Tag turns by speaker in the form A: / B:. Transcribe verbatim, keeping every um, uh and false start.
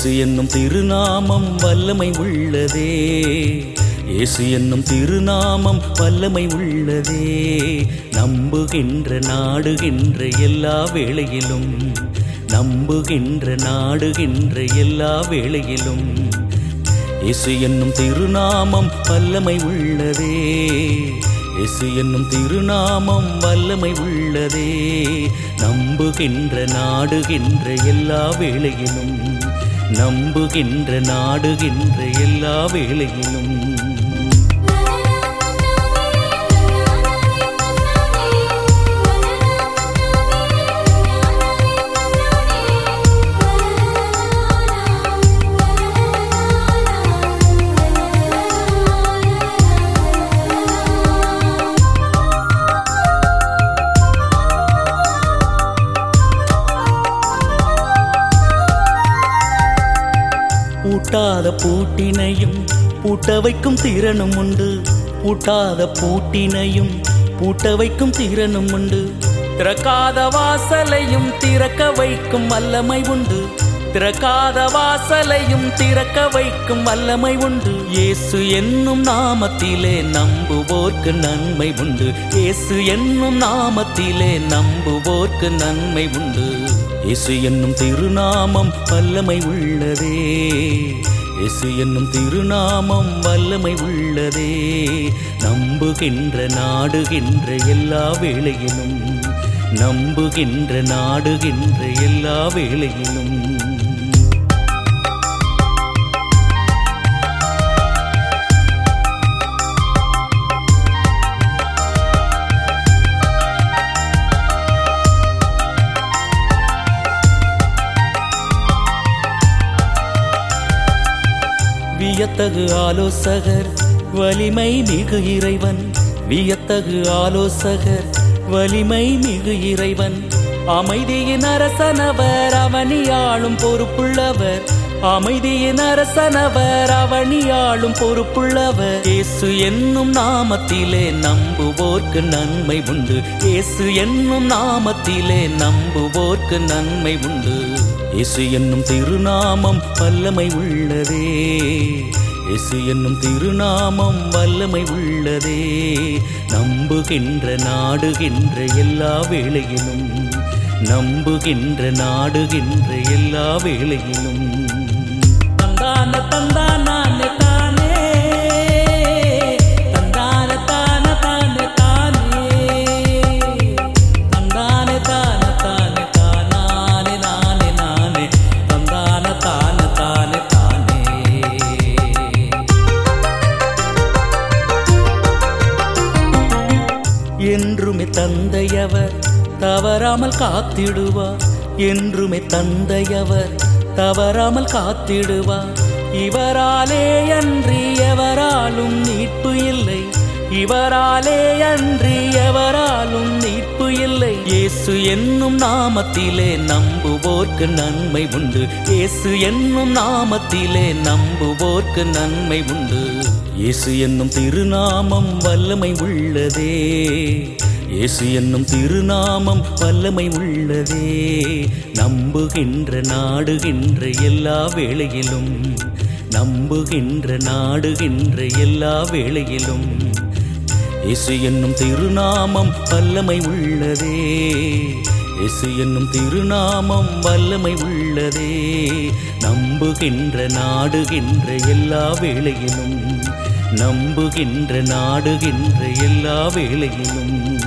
A: இயேசு என்னும் திருநாமம் வல்லமை உள்ளதே. இயேசு என்னும் திருநாமம் வல்லமை உள்ளதே. நம்புகின்ற நாடுகின்ற எல்லா வேளையிலும், நம்புகின்ற நாடுகின்ற எல்லா வேளையிலும் இயேசு என்னும் திருநாமம் வல்லமை உள்ளதே. இயேசு என்னும் திருநாமம் வல்லமை உள்ளதே. நம்புகின்ற நாடுகின்ற எல்லா வேளையிலும், நம்புகின்ற நாடுகின்ற எல்லா வேளையிலும் பூட்டாத பூட்டினையும் பூட்ட வைக்கும் திறனும் உண்டு. பூட்டாத பூட்டினையும் பூட்ட வைக்கும் திறனும் உண்டு. திறக்காத வாசலையும் திறக்க வைக்கும் வல்லமை உண்டு. திறக்காத வாசலையும் திறக்க வைக்கும் வல்லமை உண்டு. இயேசு என்னும் நாமத்திலே நம்புவோர்க்கு நன்மை உண்டு. இயேசு என்னும் நாமத்திலே நம்புவோர்க்கு நன்மை உண்டு. இயேசு என்னும் திருநாமம் வல்லமை உள்ளதே. இயேசு என்னும் திருநாமம் வல்லமை உள்ளதே. நம்புகின்ற நாடுகின்ற எல்லா வேளையிலும், நம்புகின்ற நாடுகின்ற எல்லா வேளையிலும் வியத்தகு ஆலோசகர் வலிமை மிகு இறைவன். வியத்தகு ஆலோசகர் வலிமை மிகு இறைவன். அமைதியின் அரசனவர் அவனியாளும் பொறுப்புள்ளவர். அமைதியின் அரசனவர் அவனியாளும் பொறுப்புள்ளவர். இயேசு என்னும் நாமத்திலே நம்புவோர்க்கு நன்மை உண்டு. இயேசு என்னும் நாமத்திலே நம்புவோர்க்கு நன்மை உண்டு. இயேசு என்னும் திருநாமம் வல்லமை உள்ளதே. இயேசு என்னும் திருநாமம் வல்லமை உள்ளதே. நம்புகின்ற நாடுகின்ற எல்லா வேளையிலும், நம்புகின்ற நாடுகின்ற எல்லா வேளையிலும் தந்தான தந்தானே தானே, தந்தான தான தானே தானே, தந்தானே தான தானே தானே நானே நானே, தந்தான தான தானே தானே. என்றுமே தந்தையவர் தவறாமல் காத்திடுவார். என்றுமே தந்தையவர் தவறாமல் காத்திடுவார். இவராலே அன்றி எவராலும் மீட்பு இல்லை. இவராலே அன்றி எவராலும் மீட்பு இல்லை. இயேசு என்னும் நாமத்திலே நம்புவோர்க்கு நன்மை உண்டு. இயேசு என்னும் நாமத்திலே நம்புவோர்க்கு நன்மை உண்டு. இயேசு என்னும் திருநாமம் வல்லமை உள்ளதே. இயேசு என்னும் திருநாமம் வல்லமை உள்ளதே. நம்புகின்ற நாடுகின்ற எல்லா வேளையிலும், நம்புகின்ற நாடுகின்ற எல்லா வேளையிலும் இயேசு என்னும் திருநாமம் வல்லமை உள்ளதே. இயேசு என்னும் திருநாமம் வல்லமை உள்ளதே. நம்புகின்ற நாடுகின்ற எல்லா வேளையிலும், நம்புகின்ற நாடுகின்ற எல்லா வேளையிலும்